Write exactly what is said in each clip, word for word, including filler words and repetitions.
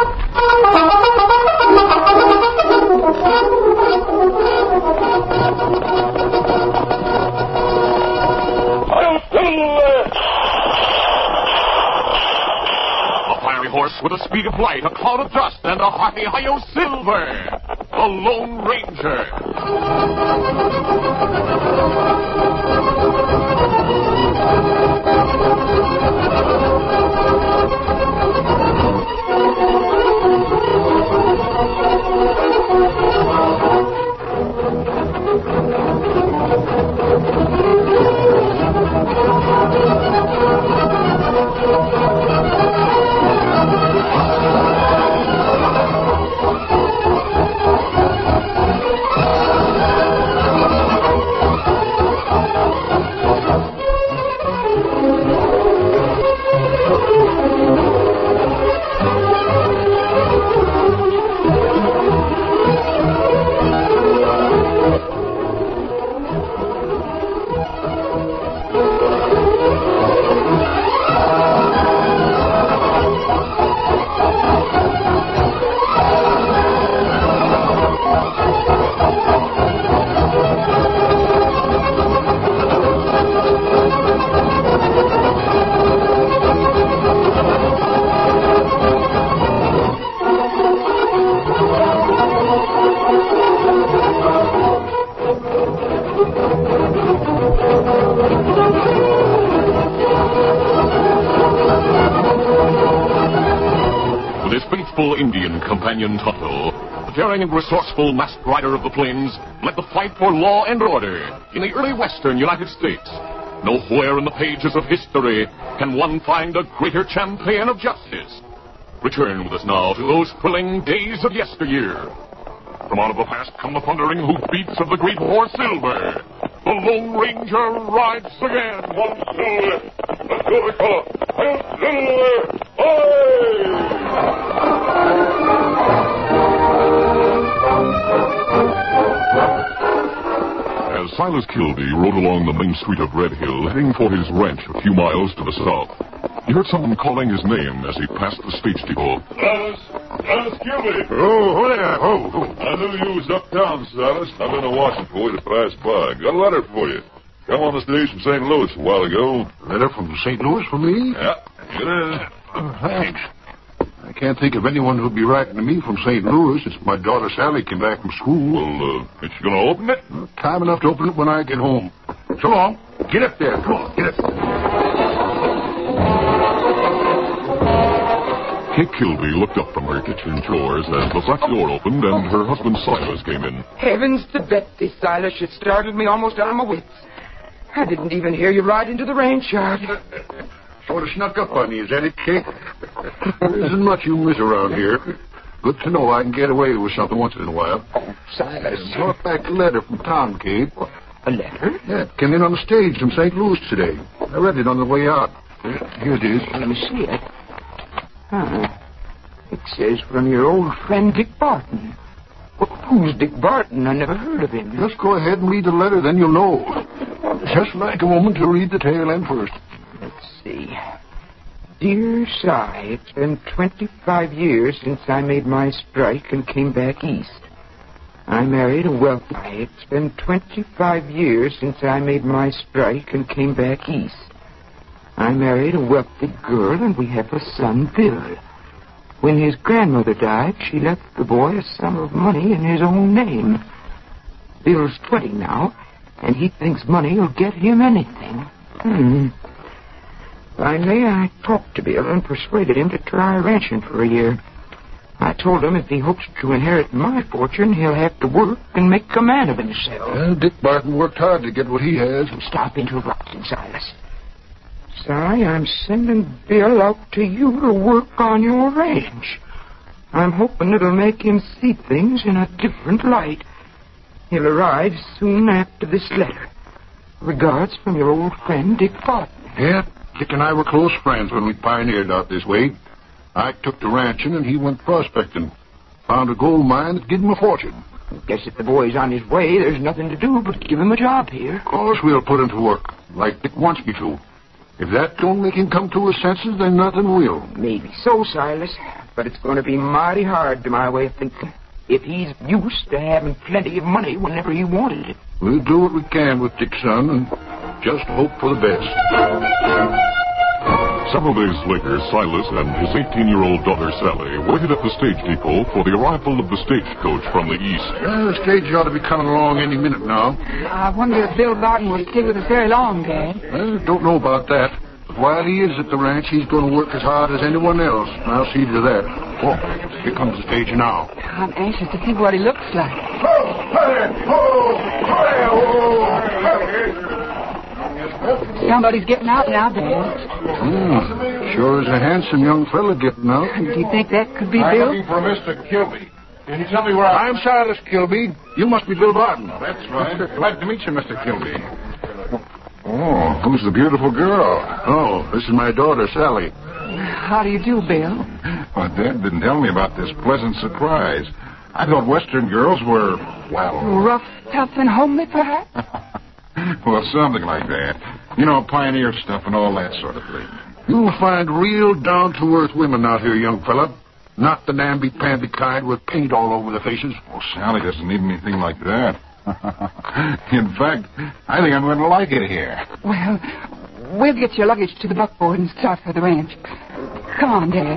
With a speed of light, a cloud of dust, and a hearty hi-yo silver, the Lone Ranger. Indian companion Tonto, the daring and resourceful masked rider of the plains, led the fight for law and order in the early western United States. Nowhere in the pages of history can one find a greater champion of justice. Return with us now to those thrilling days of yesteryear. From out of the past come the thundering hoofbeats of the great horse Silver. The Lone Ranger rides again. One Silver. Let's go, Ricola. Silver. Away! As Silas Kilby rode along the main street of Red Hill, heading for his ranch a few miles to the south, he heard someone calling his name as he passed the stage depot. Silas! Silas Kilby! Oh, oh there. Oh, oh. I knew you was uptown, Silas. I've been watching for you to pass by. Got a letter for you. Come on the stage from Saint Louis a while ago. Letter from Saint Louis for me? Yeah, it is. Uh, thanks. I can't think of anyone who'd be writing to me from Saint Louis since my daughter Sally came back from school. Well, uh, is she going to open it? Uh, time enough to open it when I get home. So long. Get up there. Come on, get up there. Kate Kilby looked up from her kitchen chores as the back door opened and her husband Silas came in. Heavens to Betsy, Silas, you startled me almost out of my wits. I didn't even hear you ride into the range yard. Sort of snuck up on you, is that it, Kate? There isn't much you miss around here. Good to know I can get away with something once in a while. Oh, Silas. I brought back a letter from Tom, Kate. A letter? Yeah, it came in on the stage from Saint Louis today. I read it on the way out. Here it is. Let me see it. Huh. It says from your old friend Dick Barton. Well, who's Dick Barton? I never heard of him. Just go ahead and read the letter, then you'll know. Just like a woman to read the tail end first. Let's see. Dear Si, it's been twenty-five years since I made my strike and came back east. I married a wealthy... It's been twenty-five years since I made my strike and came back east. I married a wealthy girl, and we have a son, Bill. When his grandmother died, she left the boy a sum of money in his own name. Bill's twenty now, and he thinks money will get him anything. Hmm. Finally, I talked to Bill and persuaded him to try ranching for a year. I told him if he hopes to inherit my fortune, he'll have to work and make a man of himself. Well, Dick Barton worked hard to get what he has. Stop interrupting, Silas. Si, I'm sending Bill out to you to work on your range. I'm hoping it'll make him see things in a different light. He'll arrive soon after this letter. Regards from your old friend, Dick Barton. Yeah, Dick and I were close friends when we pioneered out this way. I took to ranching and he went prospecting. Found a gold mine that gave him a fortune. Guess if the boy's on his way, there's nothing to do but give him a job here. Of course we'll put him to work, like Dick wants me to. If that don't make him come to his senses, then nothing will. Maybe so, Silas. but it's going to be mighty hard to my way of thinking if he's used to having plenty of money whenever he wanted it. We'll do what we can with Dick, son, and just hope for the best. Several days later, Silas and his eighteen-year-old daughter Sally waited at the stage depot for the arrival of the stagecoach from the east. Well, the stage ought to be coming along any minute now. I wonder if Bill Barton will stay with us very long, Dad. Well, don't know about that. But while he is at the ranch, he's going to work as hard as anyone else. I'll see to that. Oh, here comes the stage now. I'm anxious to see what he looks like. Somebody's getting out now, Dad. Hmm, sure is a handsome young fella getting out. Do you think that could be I'm Bill? looking for Mister Kilby. Can you tell me where I... I'm Silas Kilby. You must be Bill Barton. That's right. Glad to meet you, Mister Kilby. Oh, who's the beautiful girl? Oh, this is my daughter, Sally. How do you do, Bill? Well, Dad didn't tell me about this pleasant surprise. I thought Western girls were, well... Rough, tough, and homely, perhaps? Well, something like that. You know, pioneer stuff and all that sort of thing. You'll find real down-to-earth women out here, young fella. Not the namby-pamby kind with paint all over their faces. Oh, Sally doesn't need anything like that. In fact, I think I'm going to like it here. Well, we'll get your luggage to the buckboard and start for the ranch. Come on, Dad.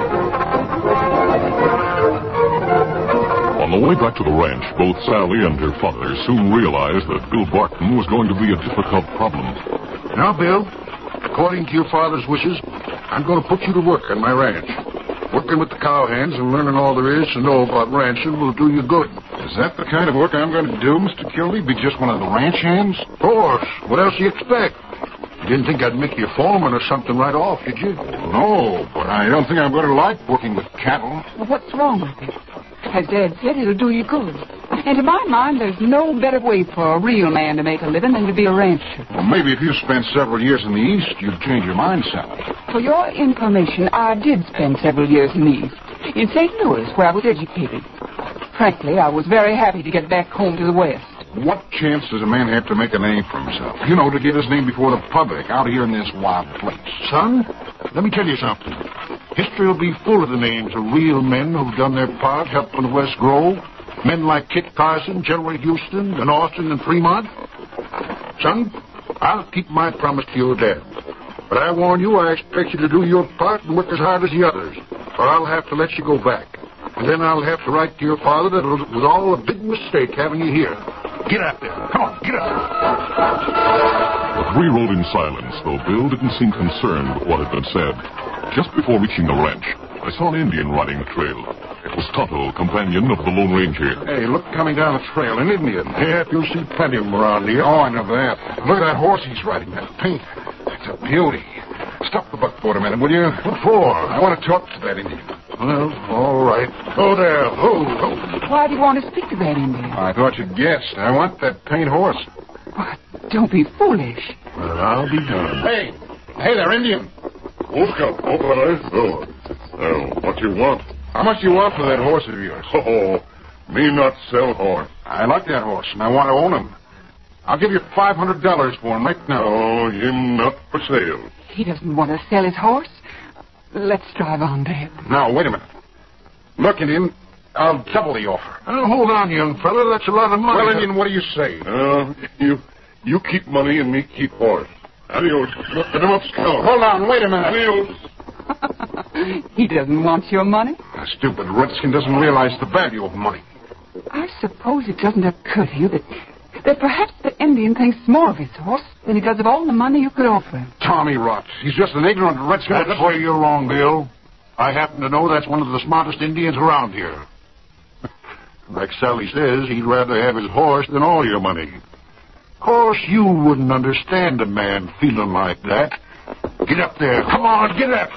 On the way back to the ranch, both Sally and her father soon realized that Bill Barton was going to be a difficult problem. Now, Bill, according to your father's wishes, I'm going to put you to work on my ranch. Working with the cowhands and learning all there is to know about ranching will do you good. Is that the kind of work I'm going to do, Mister Kilby? Be just one of the ranch hands? Of course. What else do you expect? You didn't think I'd make you a foreman or something right off, did you? No, but I don't think I'm going to like working with cattle. Well, what's wrong with it? As Dad said, it'll do you good. And to my mind, there's no better way for a real man to make a living than to be a rancher. Well, maybe if you spent several years in the East, you'd change your mind, Sally. For your information, I did spend several years in the East, in Saint Louis, where I was educated. Frankly, I was very happy to get back home to the West. What chance does a man have to make a name for himself? You know, to get his name before the public out here in this wild place. Son, let me tell you something. History will be full of the names of real men who've done their part helping the West grow. Men like Kit Carson, General Houston, and Austin and Fremont. Son, I'll keep my promise to your dad. But I warn you, I expect you to do your part and work as hard as the others, or I'll have to let you go back. And then I'll have to write to your father that it was all a big mistake having you here. Get out there. Come on, get out. The three rode in silence, though Bill didn't seem concerned with what had been said. Just before reaching the ranch, I saw an Indian riding the trail. It was Tonto, companion of the Lone Ranger. Hey, look coming down the trail, an Indian. Yeah, you'll see plenty of them around here. Oh, I know that. Look at that horse he's riding, that paint. It's a beauty. Stop the buckboard a minute, will you? What for? I want to talk to that Indian. Well, all right. Go there. Ho, ho. Why do you want to speak to that Indian? I thought you'd guessed. I want that paint horse. What? Don't be foolish. Well, I'll be done. Hey, hey there, Indian. Who's come? Oh, brother. Oh, well, what you want? How much do you want for that horse of yours? Oh, me not sell horse. I like that horse, and I want to own him. I'll give you five hundred dollars for him right now. Oh, him not for sale. He doesn't want to sell his horse. Let's drive on, Dad. Now, wait a minute. Look, Indian, I'll double the offer. Oh, hold on, young fella. That's a lot of money. Well, Indian, what do you say? Uh, you you keep money and me keep horse. Adios. Adios. Hold on, wait a minute. Adios. He doesn't want your money? A stupid redskin doesn't realize the value of money. I suppose it doesn't occur to you that, that perhaps the Indian thinks more of his horse than he does of all the money you could offer him. Tommy rot. He's just an ignorant redskin. That's where you're wrong, Bill. I happen to know that's one of the smartest Indians around here. Like Sally says, he'd rather have his horse than all your money. Of course, you wouldn't understand a man feeling like that. Get up there. Come on, get up.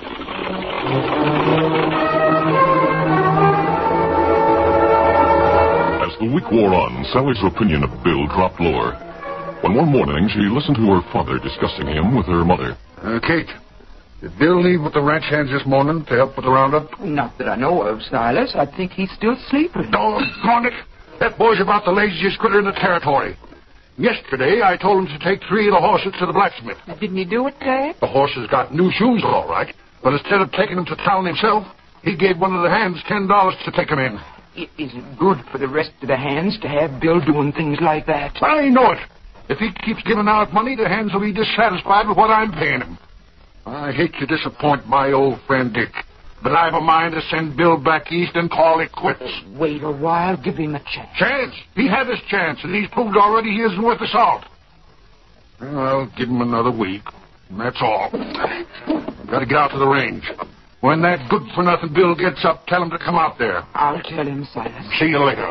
As the week wore on, Sally's opinion of Bill dropped lower. When one morning she listened to her father discussing him with her mother. Uh, Kate, did Bill leave with the ranch hands this morning to help with the roundup? Not that I know of, Silas. I think he's still sleeping. Doggone it. That boy's about the laziest critter in the territory. Yesterday, I told him to take three of the horses to the blacksmith. Didn't he do it, Dad? The horses got new shoes, all right. But instead of taking them to town himself, He gave one of the hands ten dollars to take him in. It isn't good for the rest of the hands to have Bill doing things like that. I know it. If he keeps giving out money, the hands will be dissatisfied with what I'm paying him. I hate to disappoint my old friend Dick, but I've a mind to send Bill back east and call it quits. Wait a while. Give him a chance. Chance? He had his chance, and he's proved already he isn't worth the salt. Well, I'll give him another week, and that's all. I've got to get out to the range. When that good-for-nothing Bill gets up, tell him to come out there. I'll tell him, Silas. See you later.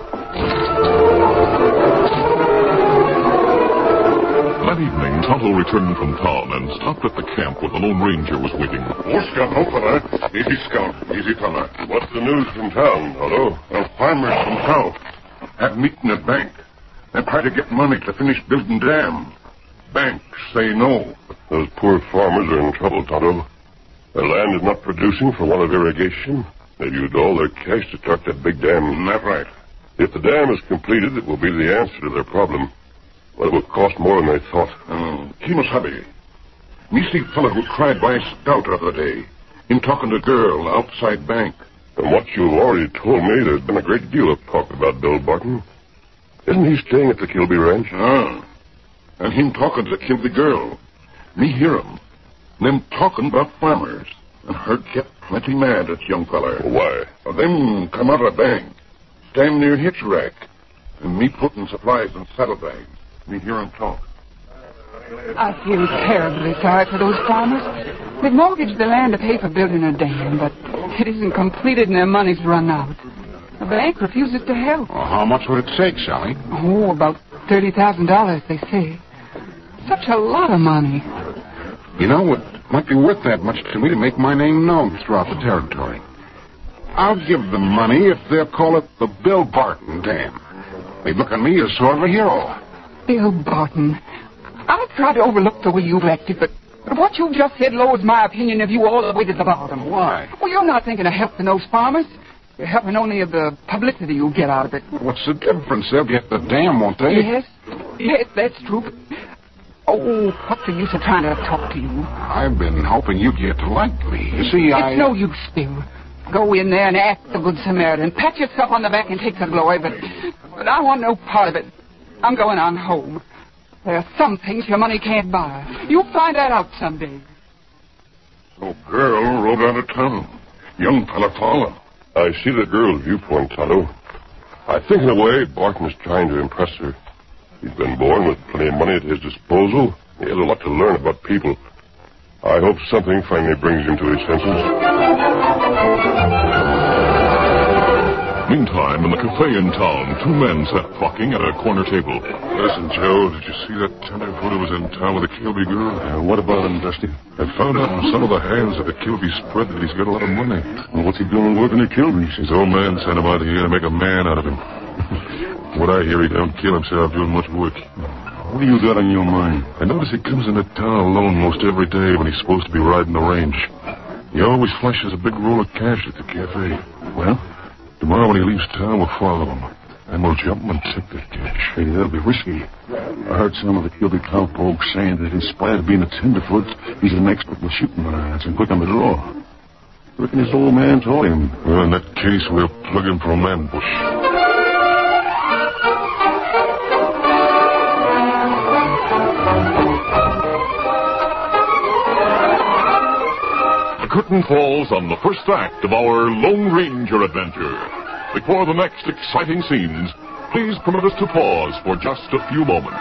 That evening, Tonto returned from town and stopped at the camp where the Lone Ranger was waiting. Oh, Scout, oh, fella. Easy, Scout. Easy, fella. What's the news from town, Tonto? The farmers from south have meeting at bank. They're trying to get money to finish building dam. Banks say no. Those poor farmers are in trouble, Tonto. Their land is not producing for want of irrigation. They've used all their cash to start that big dam. That's right. If the dam is completed, it will be the answer to their problem. But it will cost more than they thought. Oh, Kimosabe. Me see fella who cried by a scout the other day. Him talking to girl outside bank. From what you've already told me, there's been a great deal of talk about Bill Barton. Isn't he staying at the Kilby Ranch? Ah. And him talking to Kilby girl. Me hear him. Them talking about farmers. And her get plenty mad at young feller. Why? Well, them come out of the bank. Stand near hitch rack. And me putting supplies in saddlebags. Me hear him talk. I feel terribly sorry for those farmers. They've mortgaged the land to pay for building a dam, but it isn't completed and their money's run out. The bank refuses to help. Well, how much would it take, Sally? Oh, about thirty thousand dollars, they say. Such a lot of money. You know, it might be worth that much to me to make my name known throughout the territory. I'll give them money if they'll call it the Bill Barton Dam. They'd look on me as sort of a hero. Bill Barton. I'll try to overlook the way you've acted, but what you just said lowers my opinion of you all the way to the bottom. Why? Well, you're not thinking of helping those farmers. You're helping only of the publicity you'll get out of it. What's the difference? They'll get the dam, won't they? Yes. Yes, that's true. But... Oh, what's the use of trying to talk to you? I've been hoping you'd get to like me. You see, it's I... It's no use, Bill. Go in there and act the good Samaritan. Pat yourself on the back and take the glory, but, but I want no part of it. I'm going on home. There are some things your money can't buy. You'll find that out someday. So girl rode out of town. Young fella follow. I see the girl's viewpoint, Tonto. I think in a way Barton is trying to impress her. He's been born with plenty of money at his disposal. He has a lot to learn about people. I hope something finally brings him to his senses. Meantime, in the cafe in town, two men sat talking at a corner table. Listen, Joe, did you see that tenderfoot who was in town with the Kilby girl? Uh, what about him, Dusty? I found out from some of the hands at the Kilby spread that he's got a lot of money. Well, what's he doing working at Kilby's? His old man sent him out here to make a man out of him. What I hear, he don't kill himself doing much work. What do you got on your mind? I notice he comes into town alone most every day when he's supposed to be riding the range. He always flashes a big roll of cash at the cafe. Well? Tomorrow when he leaves town, we'll follow him. And we'll jump him and take that cash. Hey, that'll be risky. I heard some of the Kilby cowpokes saying that in spite of being a tenderfoot, he's an expert with shooting irons and quick on the draw. I reckon his old man told him. Well, in that case, we'll plug him for an ambush. The curtain falls on the first act of our Lone Ranger adventure. Before the next exciting scenes, please permit us to pause for just a few moments.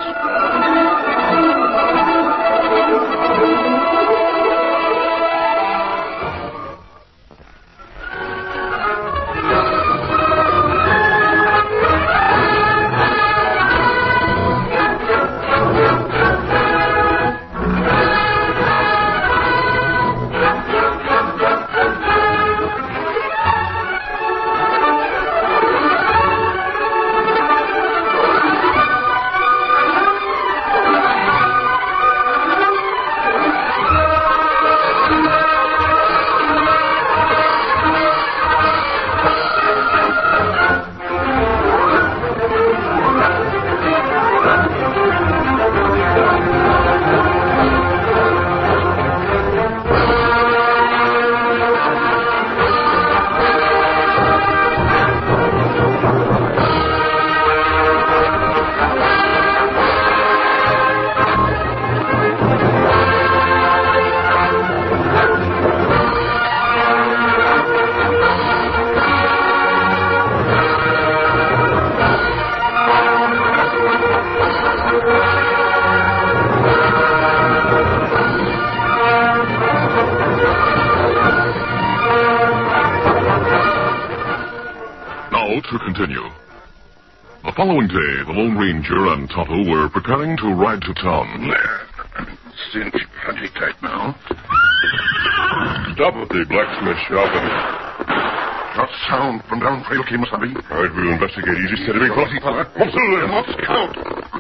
to continue. The following day, the Lone Ranger and Tonto were preparing to ride to town. There. Cinch plenty tight now. Stop at the blacksmith shop and... Not sound from down trail, Kimasabi. All right, we'll investigate. Easy, steady, big Easy, fella. What's there? Let's count.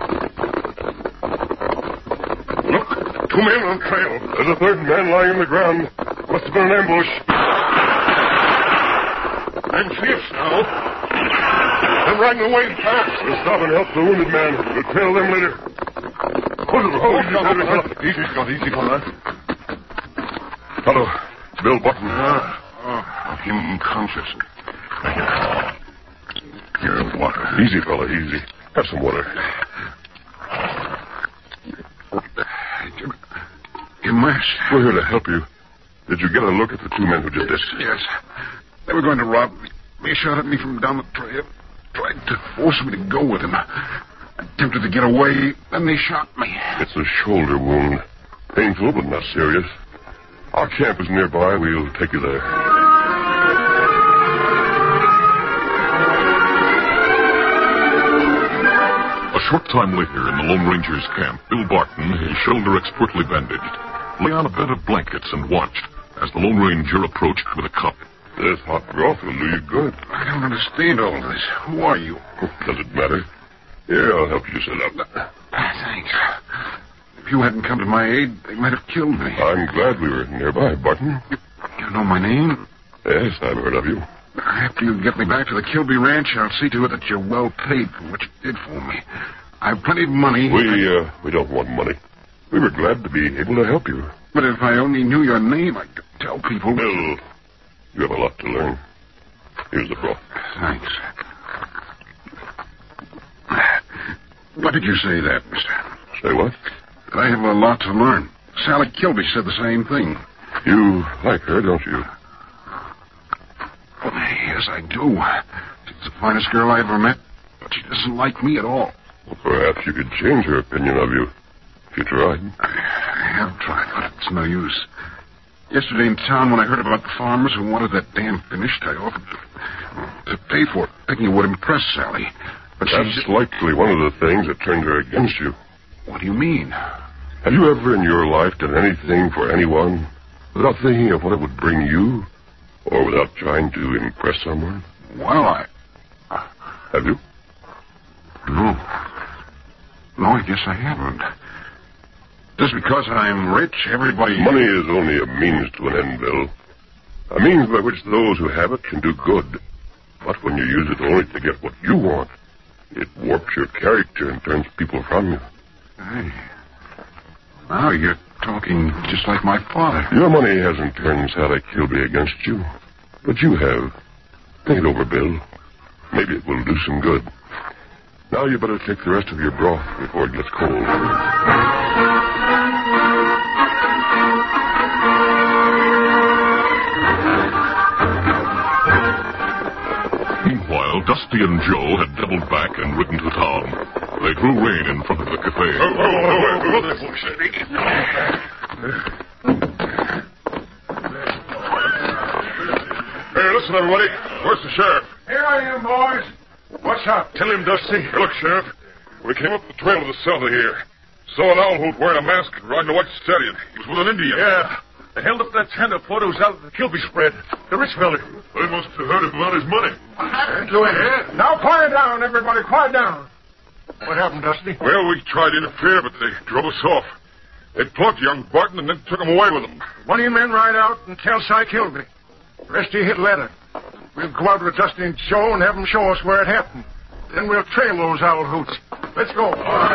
Look, two men on trail. There's a third man lying on the ground. Must have been an ambush. I'm fierce now. They're riding away fast. We'll stop and help the wounded man. We'll trail them later. Oh, oh, easy, easy, Scott, easy, fella. Hello, Bill Button. Ah, oh, him unconscious. Here, water. Easy, fella, easy. Have some water. Jim, Jim West. We're here to help you. Did you get a look at the two men who did this? Yes. They were going to rob me. They shot at me from down the trail. Tried to force me to go with them. I attempted to get away, then they shot me. It's a shoulder wound. Painful, but not serious. Our camp is nearby. We'll take you there. A short time later, in the Lone Ranger's camp, Bill Barton, his shoulder expertly bandaged, lay on a bed of blankets and watched as the Lone Ranger approached with a cup. This hot broth will do you good. I don't understand all this. Who are you? Does it matter? Here, I'll help you sit up. Thanks. If you hadn't come to my aid, they might have killed me. I'm glad we were nearby, Barton. You know my name? Yes, I've heard of you. After you get me back to the Kilby Ranch, I'll see to it that you're well paid for what you did for me. I've plenty of money. We, uh, we don't want money. We were glad to be able to help you. But if I only knew your name, I could tell people... Bill, you have a lot to learn. Here's the broth. Thanks. Why did you say that, mister? Say what? That I have a lot to learn. Sally Kilby said the same thing. You like her, don't you? Yes, I do. She's the finest girl I ever met, but she doesn't like me at all. Well, perhaps you could change her opinion of you if you tried. I have tried, but it's no use. Yesterday in town, when I heard about the farmers who wanted that dam finished, I offered to, to pay for it, thinking it would impress Sally. But That's she's... likely one of the things that turned her against you. What do you mean? Have you ever in your life done anything for anyone without thinking of what it would bring you, or without trying to impress someone? Well, I... Have you? No. No, I guess I haven't. Just because I'm rich, everybody... Money is only a means to an end, Bill. A means by which those who have it can do good. But when you use it only to get what you want, it warps your character and turns people from you. Hey. Now you're talking just like my father. Your money hasn't turned Sally Kilby against you, but you have. Think it over, Bill. Maybe it will do some good. Now you better take the rest of your broth before it gets cold. Meanwhile, Dusty and Joe had doubled back and ridden to town. They drew rein in front of the cafe. Oh, oh, oh, oh, oh, Hey, listen, everybody. Where's the sheriff? Here I am, boys. What's up? Tell him, Dusty. Hey, look, Sheriff. We came up the trail to the south of here. Saw an owl hoot wearing a mask and riding a white stallion. He was with an Indian. Yeah. They held up that tenderfoot who's out at the Kilby spread. The rich fella. They must have heard him about his money. Go ahead. Now quiet down, everybody. Quiet down. What happened, Dusty? Well, we tried to interfere, but they drove us off. They plucked young Barton and then took him away with them. One of you men ride out and tell Cy Kilby. The rest of you hit letter. We'll go out with Dusty and Joe and have them show us where it happened. Then we'll trail those owl hoots. Let's go.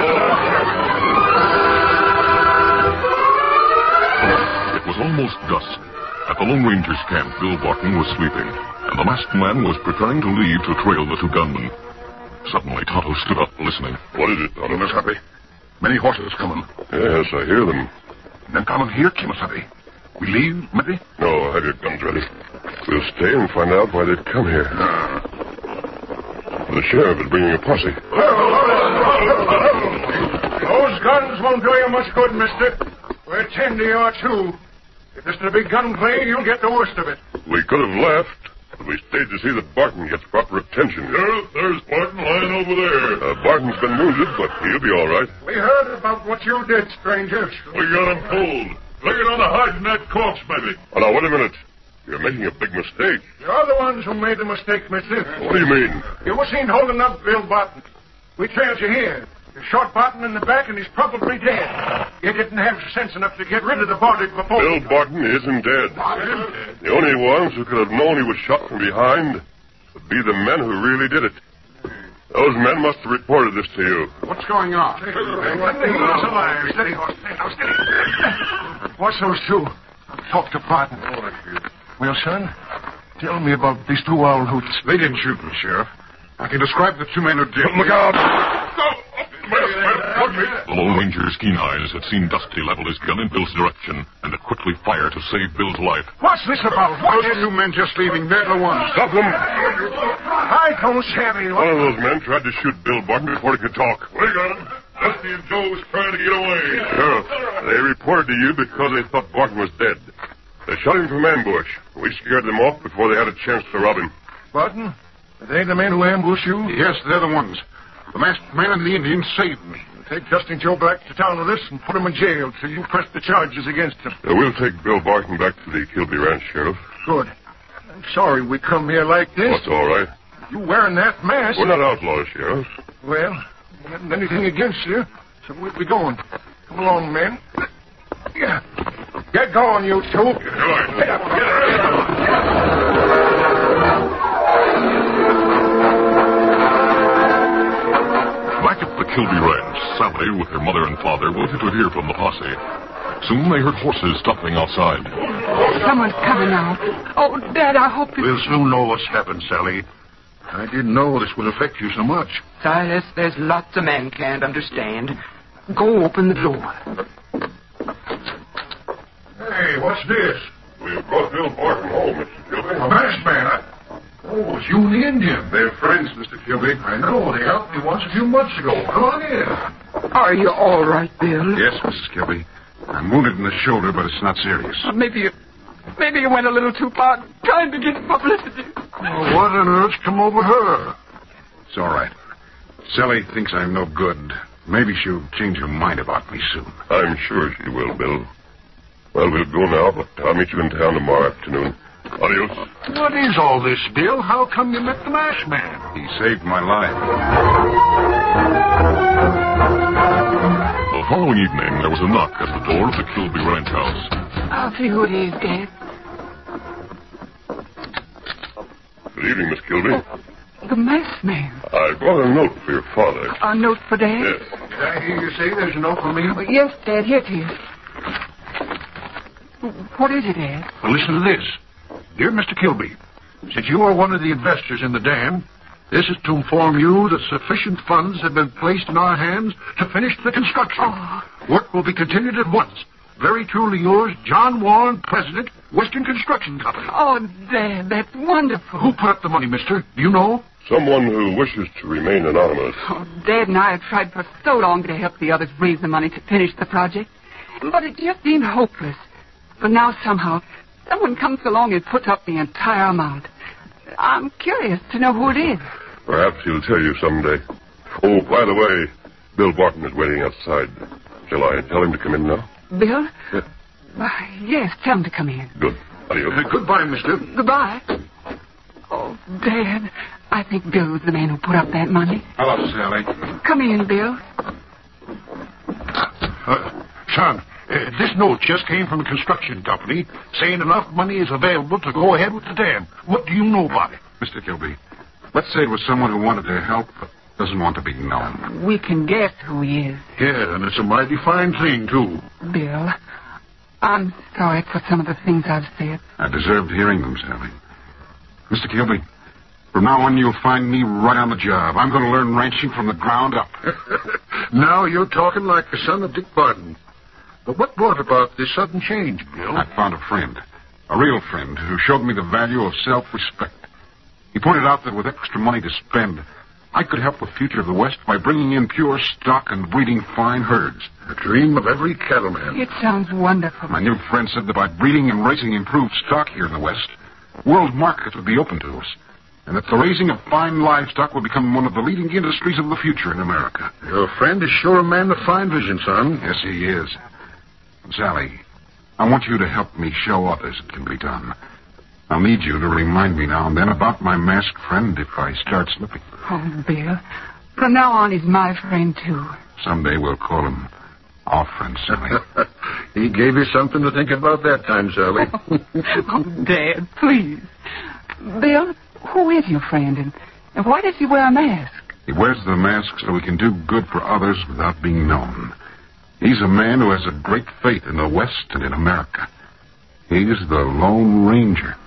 It was almost dusk. At the Lone Ranger's camp, Bill Barton was sleeping, and the masked man was preparing to leave to trail the two gunmen. Suddenly, Tonto stood up, listening. What is it, Tonto? Kimasabi. Many horses coming. Yes, I hear them. Then coming here, Kimasabi. We leave, maybe? No, have your guns ready. We'll stay and find out why they've come here. Uh, The sheriff is bringing a posse. Those guns won't do you much good, mister. We're ten to your two. If this is a big gunplay, you'll get the worst of it. We could have left, but We stayed to see that Barton gets proper attention. Yeah, there's Barton lying over there. Uh, Barton's been wounded, but he'll be all right. We heard about what you did, strangers. We got him cold. Lay it on a hide in that corpse, maybe. Oh, now, wait a minute. You're making a big mistake. You're the ones who made the mistake, mister. What do you mean? You were seen holding up Bill Barton. We trailed you here. You shot Barton in the back, and he's probably dead. You didn't have sense enough to get rid of the body before... Bill Barton isn't dead. The only ones who could have known he was shot from behind would be the men who really did it. Those men must have reported this to you. What's going on? He's alive. Steady, horse. Now, steady. What's those two? Talk to Barton. Well, son, tell me about these two old hoots. They didn't shoot me, Sheriff. I can describe the two men who did. Look out! The Lone Ranger's keen eyes had seen Dusty level his gun in Bill's direction and to quickly fire to save Bill's life. What's this about? What Those two men just leaving. They're the ones. Stop them! I don't have any. One of those men tried to shoot Bill Barton before he could talk. We got him. Dusty and Joe was trying to get away. Sheriff, they reported to you because they thought Barton was dead. They shot him from ambush. We scared them off before they had a chance to rob him. Barton? Are they the men who ambushed you? Yes, they're the ones. The masked man and the Indian saved me. Take Dusty Joe back to town with us and put him in jail till you press the charges against him. Uh, we'll take Bill Barton back to the Kilby Ranch, Sheriff. Good. I'm sorry we come here like this. That's all right. You wearing that mask? We're not outlaws, Sheriff. Well, we haven't anything against you, so we'll be going. Come along, men. Yeah. Get going, you two. All right. Get up. Get up. Back at the Kilby Ranch, Sally, with her mother and father, waited to hear from the posse. Soon they heard horses stopping outside. Someone's coming now. Oh, Dad, I hope you... We'll soon know what's happened, Sally. I didn't know this would affect you so much. Silas, there's lots a man can't understand. Go open the door. Hey, what's this? We've brought Bill Barton home, Mister Kilby. A masked man. I... Oh, it's you and the Indian. They're friends, Mister Kilby. I know. They helped me once a few months ago. Come on in. Are you all right, Bill? Yes, Missus Kilby. I'm wounded in the shoulder, but it's not serious. Uh, maybe you... Maybe you went a little too far trying to get publicity. Well, what on earth's come over her? It's all right. Sally thinks I'm no good. Maybe she'll change her mind about me soon. I'm sure she will, Bill. Well, we'll go now, but I'll meet you in town tomorrow afternoon. Adios. What is all this, Bill? How come you met the masked man? He saved my life. The following evening, there was a knock at the door of the Kilby Ranch house. I'll see who it is, Dad. Good evening, Miss Kilby. Oh, the masked man. I brought a note for your father. A note for Dad? Yes. Did I hear you say there's a note for me? Oh, yes, Dad. Here it is. What is it, Dad? Well, listen to this. Dear Mister Kilby, since you are one of the investors in the dam, this is to inform you that sufficient funds have been placed in our hands to finish the construction. Oh. Work will be continued at once. Very truly yours, John Warren, President, Western Construction Company. Oh, Dad, that's wonderful. Who put up the money, mister? Do you know? Someone who wishes to remain anonymous. Oh, Dad and I have tried for so long to help the others raise the money to finish the project. But it just seemed hopeless. But now somehow, someone comes along and puts up the entire amount. I'm curious to know who it is. Perhaps he'll tell you someday. Oh, by the way, Bill Barton is waiting outside. Shall I tell him to come in now? Bill? Yes. Uh, yes, tell him to come in. Good. Adios. Uh, goodbye, mister. Goodbye. Oh, Dad, I think Bill was the man who put up that money. Hello, Sally. Come in, Bill. Uh, son, uh, this note just came from the construction company saying enough money is available to go ahead with the dam. What do you know about it? Mister Kilby, let's say it was someone who wanted to help, but doesn't want to be known. We can guess who he is. Yeah, and it's a mighty fine thing, too. Bill, I'm sorry for some of the things I've said. I deserved hearing them, Sally. Mister Kilby, from now on you'll find me right on the job. I'm going to learn ranching from the ground up. Now you're talking like the son of Dick Barton. But what brought about this sudden change, Bill? I found a friend, a real friend, who showed me the value of self-respect. He pointed out that with extra money to spend, I could help the future of the West by bringing in pure stock and breeding fine herds. The dream of every cattleman. It sounds wonderful. My new friend said that by breeding and raising improved stock here in the West, world markets would be open to us, and that the raising of fine livestock would become one of the leading industries of the future in America. Your friend is sure a man of fine vision, son. Yes, he is. Sally, I want you to help me show others it can be done. I'll need you to remind me now and then about my masked friend if I start slipping. Oh, Bill, from now on he's my friend, too. Someday we'll call him our friend, Sally. He gave you something to think about that time, Sally. Oh, Dad, please. Bill, who is your friend, and, and why does he wear a mask? He wears the mask so he can do good for others without being known. He's a man who has a great faith in the West and in America. He's the Lone Ranger.